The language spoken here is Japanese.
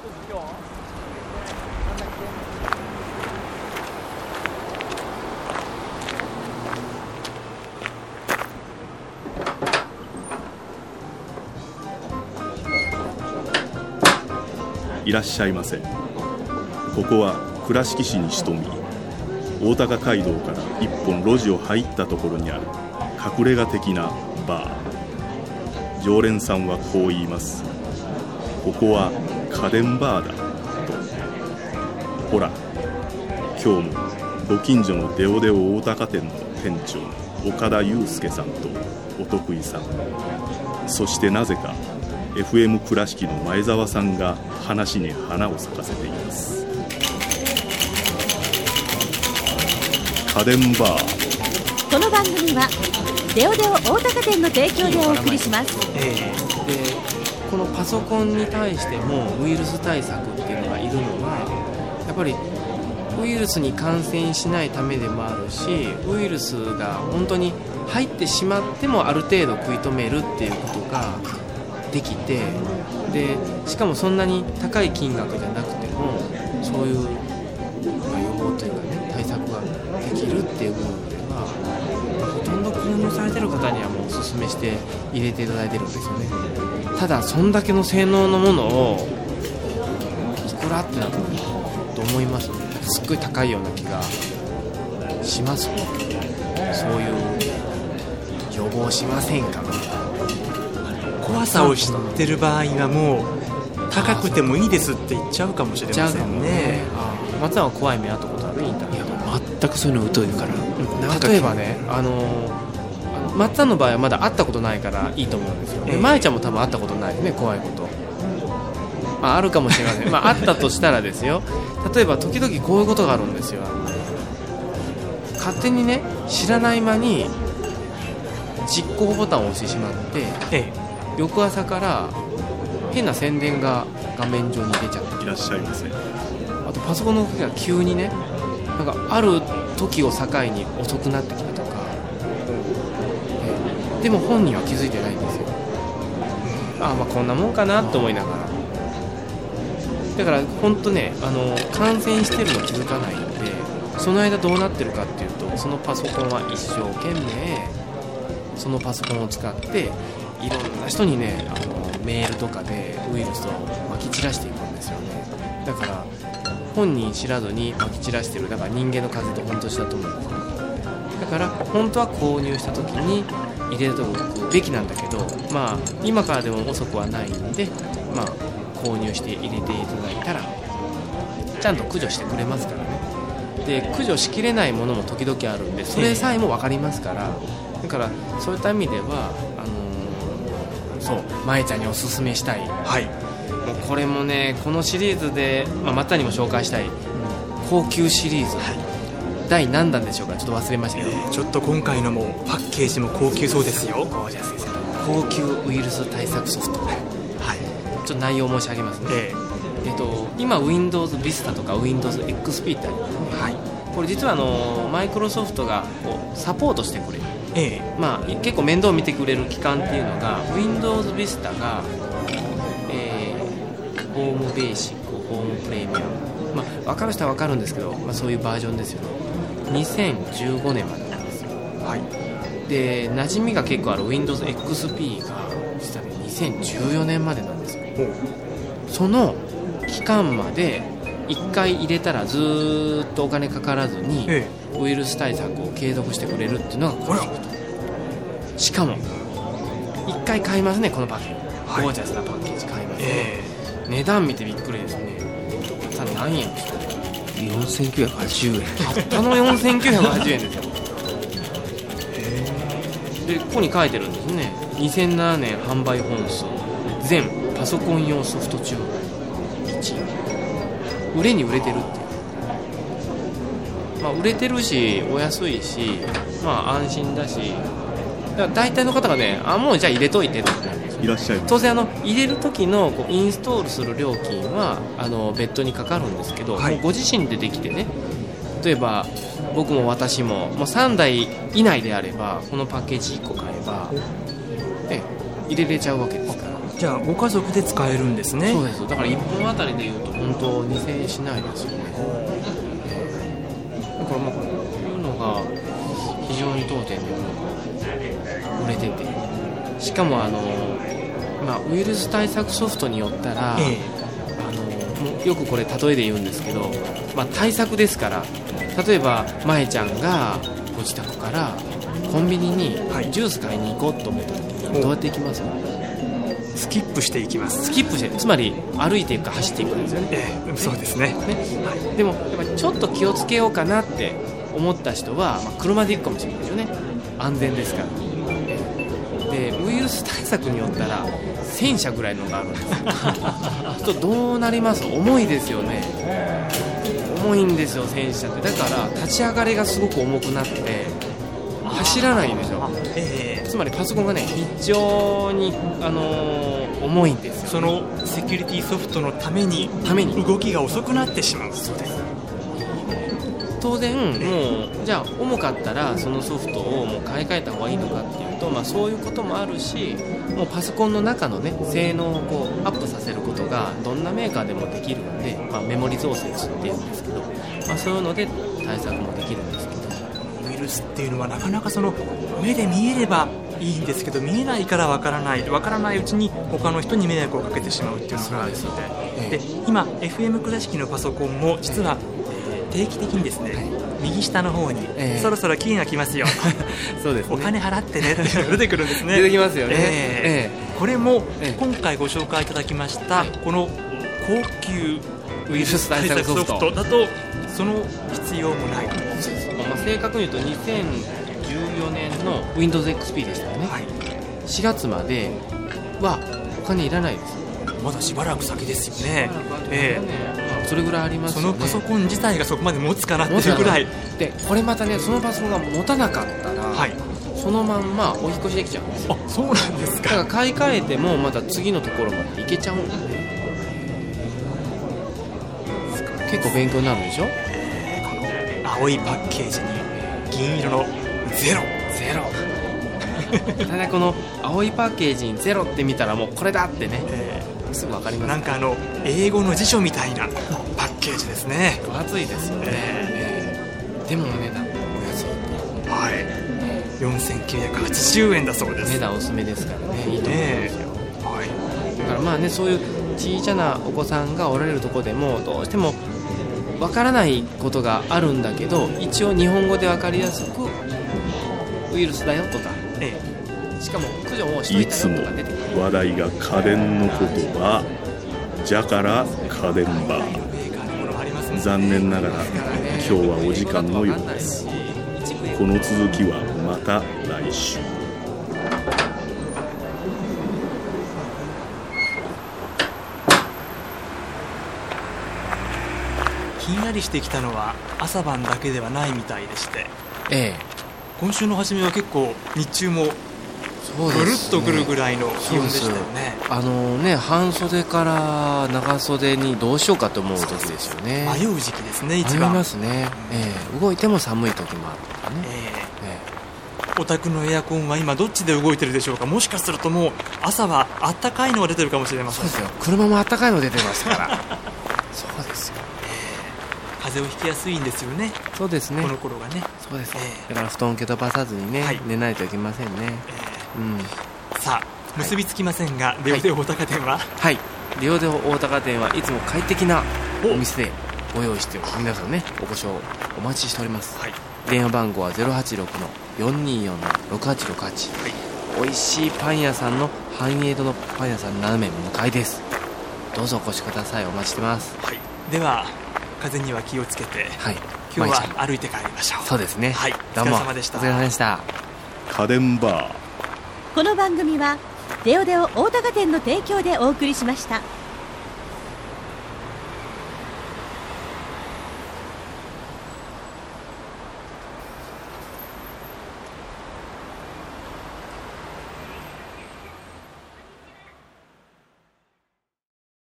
いらっしゃいませ。ここは倉敷市に潜み、大高街道から一本路地を入ったところにある隠れ家的なバー。常連さんはこう言います。ここは家電バーだと。ほら、今日もご近所のデオデオ大高店の店長岡田祐介さんとお得意さん、そしてなぜかFM 倉敷の前澤さんが話に花を咲かせています。家電バー。 この番組はデオデオ大高店の提供でお送りします。 でこのパソコンに対してもウイルス対策っていうのがいるのは、やっぱりウイルスに感染しないためでもあるし、ウイルスが本当に入ってしまってもある程度食い止めるっていうことができて、でしかもそんなに高い金額じゃなくてもそういう、予防というかね、対策ができるっていう部分ではほとんど購入されてる方にはもうおすすめして入れていただいてるんですよね。ただそんだけの性能のものをいくらってなったらと思いますね。すっごい高いような気がしますね。そういう予防しませんか。 怖さを知ってる場合はもう高くてもいいですって言っちゃうかもしれませんね。 松さんは怖い目あったことある？インタビュー。 いや全くそういうの疎いから。 例えばね、松さんの場合はまだ会ったことないからいいと思うんですよ。まえちゃんも多分会ったことないですね、怖いこと。あるかもしれません。あったとしたらですよ、例えば時々こういうことがあるんですよ。勝手にね、知らない間に実行ボタンを押してしまって、翌朝から変な宣伝が画面上に出ちゃって、 いらっしゃいませ。 あとパソコンの動きが急にね、なんかある時を境に遅くなってきたとか、でも本人は気づいてないんですよ。こんなもんかなと思いながら。だから本当ね、感染してるの気づかないので、その間どうなってるかっていうと、そのパソコンは一生懸命そのパソコンを使っていろんな人にね、メールとかでウイルスをまき散らしていくんですよね。だから本人知らずにまき散らしてる。だから人間の風邪と本当一緒だと思うんですよ。だから本当は購入した時に入れておくべきなんだけど、今からでも遅くはないんで、購入して入れていただいたらちゃんと駆除してくれますからね。で駆除しきれないものも時々あるんで、それさえも分かりますから、だからそういった意味ではまえちゃんにおすすめしたい、もうこれもね、このシリーズで、またにも紹介したい高級シリーズ、第何弾でしょうか、ちょっと忘れましたけど、 ちょっと今回のもパッケージも高級そうですよ。 ゴージャスですよ。高級ウイルス対策ソフト、ちょっと内容申し上げますね。今 Windows Vista とか Windows XP ってありますね。これ実はマイクロソフトがサポートしてくれる、結構面倒を見てくれる機関っていうのが Windows Vista が、ホームベーシック、ホームプレミアム、分かる人は分かるんですけど、そういうバージョンですよね。2015年までなんですよ。で馴染みが結構ある Windows XP が実はね2014年までなんですよ。その期間まで1回入れたらずっとお金かからずにウイルス対策を継続してくれるっていうのがこのソフト。しかも1回買いますね、このパッケージ、ゴージャスなパッケージ買いますね。値段見てびっくりですね。さあ何円でしょう。 4980円。 たったの4980円ですよ。でここに書いてるんですね。2007年販売本数全パソコン用ソフト中1位、売れに売れてるっていう、売れてるしお安いし、安心だし、だから大体の方がね、もうじゃあ入れといてっていらっしゃいます。 当然入れる時のインストールする料金は別途にかかるんですけど、もうご自身でできてね、例えば僕も私も3台以内であればこのパッケージ1個買えば、入れれちゃうわけですから。 じゃあご家族で使えるんですね。 そうです。だから1本あたりでいうと本当2000円しないですよね。だからこういうのが非常に当店でも売れてて、しかもウイルス対策ソフトによったら、もうよくこれ例えで言うんですけど、対策ですから、例えばまえちゃんがご自宅からコンビニにジュース買いに行こうと思った時にどうやって行きます？ スキップしていきます。 スキップして、つまり歩いていくか走っていくんですよね。 そうですね。 でもやっぱちょっと気をつけようかなって思った人は、車で行くかもしれないですよね。安全ですから。でウイルス対策によったら1000社ぐらいのがあるんですよ。とどうなります？重いですよね。重いんですよ、1000社って。だから立ち上がりがすごく重くなって走らないんですよ。つまりパソコンがね、非常に、重いんですよ、ね。 そのセキュリティソフトのために動きが遅くなってしまう。 そうです。当然もうじゃあ重かったらそのソフトをもう買い替えた方がいいのかっていうと、そういうこともあるし、もうパソコンの中のね性能をこうアップさせることがどんなメーカーでもできるので、メモリ増設っていうんですけど、そういうので対策もできるんですけど、 ウイルスっていうのはなかなかその目で見えればいいんですけど、見えないからわからないうちに他の人に迷惑をかけてしまうっていうのがあるので、今 FM 倉敷のパソコンも実は定期的にですね、右下の方に、そろそろ期限が来ますよそうですね、 お金払ってねっていうのが出てくるんですね。 出てきますよね。 これも今回ご紹介いただきました、この高級ウイルス対策ソフトだとその必要もない。 正確に言うと2014年の Windows XP でしたよね。4月まではお金いらないです。 まだしばらく先ですよね。 それぐらいありますよね。 そのパソコン自体がそこまで持つかなっていうぐらいで、これまたね、そのパソコンが持たなかったら、そのまんまお引越しできちゃうんですよ。 そうなんですか。 だから買い替えてもまた次のところまで行けちゃうんで、結構勉強になるでしょ。 この青いパッケージに銀色のゼロただこの青いパッケージにゼロって見たらもうこれだってね、すぐ分かります。 なんか英語の辞書みたいなパッケージですね。 分厚いですよね。でもお値段お安い。 4980円だそうです。 値段おすすめですからね、いいと思いますよ。だからそういう小さなお子さんがおられるところでもどうしても分からないことがあるんだけど、一応日本語で分かりやすくウイルスだよとか、しかも駆除をしといたよとか出てくる。 いつも話題が家電のことはじゃから家電バー。残念ながら今日はお時間のようです。この続きはまた来週。 ひんやりしてきたのは朝晩だけではないみたいでして、今週の初めは結構日中もぐるっとくるぐらいの気温でしたよね。 半袖から長袖にどうしようかと思う時ですよね。 迷う時期ですね、一番。 迷いますね。動いても寒い時もあるからね。 お宅のエアコンは今どっちで動いてるでしょうか。もしかするともう朝はあったかいのが出てるかもしれません。 そうですよ、車もあったかいの出てますからそうですよ、 風邪をひきやすいんですよね。 そうですね、 この頃がね。 そうです、だから布団蹴飛ばさずにね、寝ないといけませんね。 さあ結びつきませんが、レオデオ大高店はレオデオ大高店はいつも快適なお店でご用意して皆さんね、ご視聴お待ちしております。電話番号は 086-424-6868、美味しいパン屋さんの繁栄堂のパン屋さん斜め向かいです。どうぞお越しください。お待ちしてます。 では風には気をつけて、今日は歩いて帰りましょう。 そうですね、 お疲れ様でした。 お疲れ様でした。 家電バー。 この番組はレオデオ大高店の提供でお送りしました。